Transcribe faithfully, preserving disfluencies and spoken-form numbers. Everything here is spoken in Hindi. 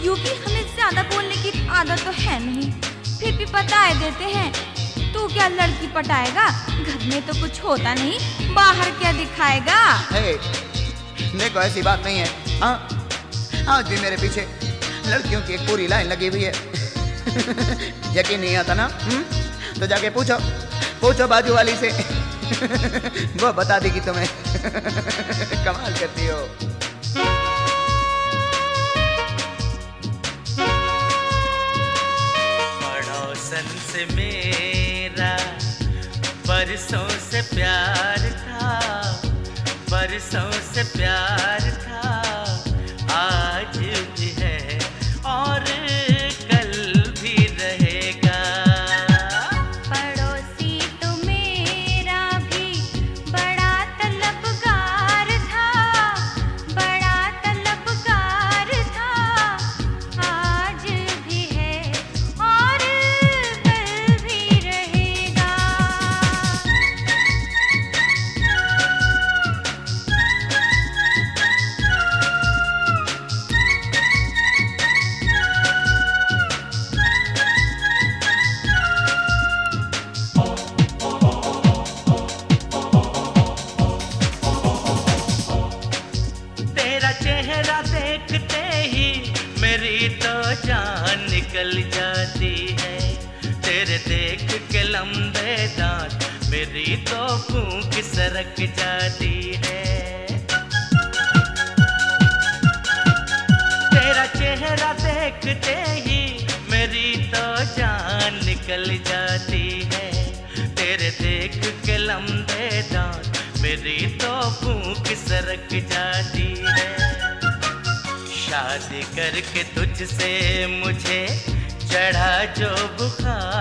यूं भी हमें ज्यादा बोलने की आदत तो है नहीं, फिर भी बता देते हैं। तू क्या लड़की पटाएगा? घर में तो कुछ होता नहीं, बाहर क्या दिखाएगा? हे, देखो ऐसी बात नहीं है। हाँ, आज भी मेरे पीछे लड़कियों की एक पूरी लाइन लगी हुई है। यकीन नहीं आता ना? हुँ? तो जाके पूछो पूछो बाजू वाली से। वो बता देगी तुम्हें। कमाल करती हो। पड़ोसन से मेरा बरसों से प्यार था, बरसों से प्यार था, आज भी है और कल भी रहेगा। पड़ोसी तो मेरा भी बड़ा तलबगार था, बड़ा तलबगार था, आज भी है और कल भी रहेगा। तेरा चेहरा देखते ही मेरी तो जान निकल जाती है। तेरे देख के लंबे दांत मेरी तो फूंक सरक जाती है। तेरा चेहरा देखते ही मेरी तो जान निकल जाती है। तेरे देख के लंबे दांत मेरी तो फूंक सरक जाती है। शादी करके तुझसे मुझे चढ़ा जो बुखार